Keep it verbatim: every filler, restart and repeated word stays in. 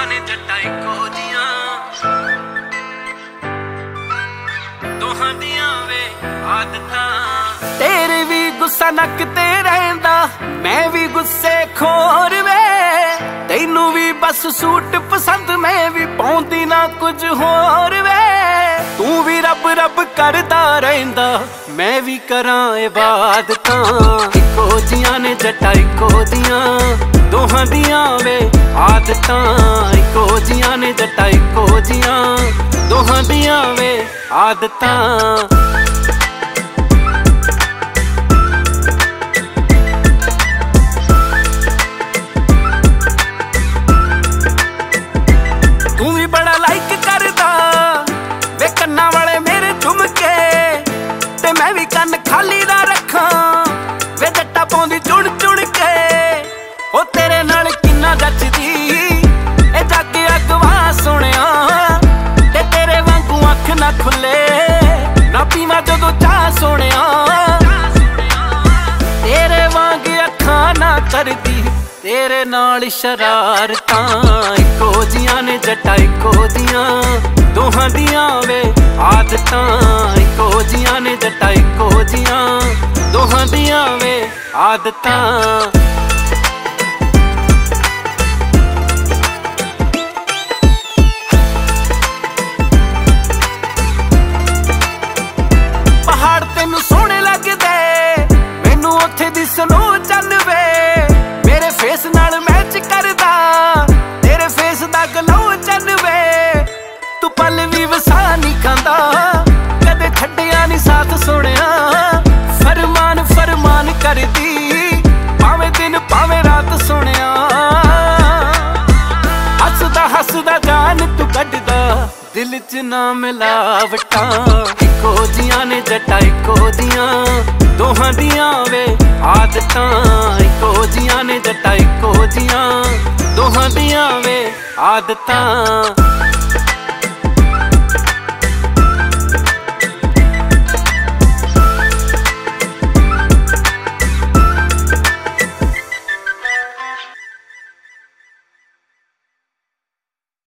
ने जट्टा इक्को जियां दोहां दियां वे आदतां। तेरे भी गुस्सा नक ते रहिंदा मैं भी गुस्से खोर वे, तैनू भी बस सूट पसंद मैं भी पाउंदी ना कुछ होर वे। तू भी रब रब करदा रहिंदा मैं भी करां इबादतां। इक्को जियां ने जट्टा इक्को जियां दोहां दियां वे आदतां। इक्को जियां ने जट्टा इक्को जियां दोहां दियां वे आदतां। तू भी बड़ा लाइक करदा वे कन्ना वाले मेरे झुमके, ते मैं भी कन्न खाली ना रखां वे जट्टा पाउंदी चुन चुन के। ओ तेरे नाल किन्ना जचदी ए जग अगवा सुनिया, ते तेरे वांगू अख ना खुले ना पीवा जदों चाह सुनिया। तेरे वांग अखां ना करदी तेरे नाल शरारतां। इक्को जियां ने जट्टा इक्को जियां दोहां दियां वे आदतां। इक्को जियां ने जट्टा इक्को जियां दोहां दियां वे आदतां। पहाड़ तेनू सोहणे लगदे मैनू उत्थे दी स्नो चल वे, मेरे फेस नाल मैच करदा तेरे फेस दा गलो चल वे। तू पल भी वसा नहीं खांदा कदे छड्डिया नहीं साथ सुनिया। फरमान फरमान करदी भावें दिन भावें रात सुनिया। हसदा हसदा जान तू कढदा दिल च ना मिलावटां। इक्को जियां ने जट्टा इक्को जियां दोहां दियां वे आदतां। इक्को जियां ने जट्टा इक्को जियां दोहां दियां वे आदतां।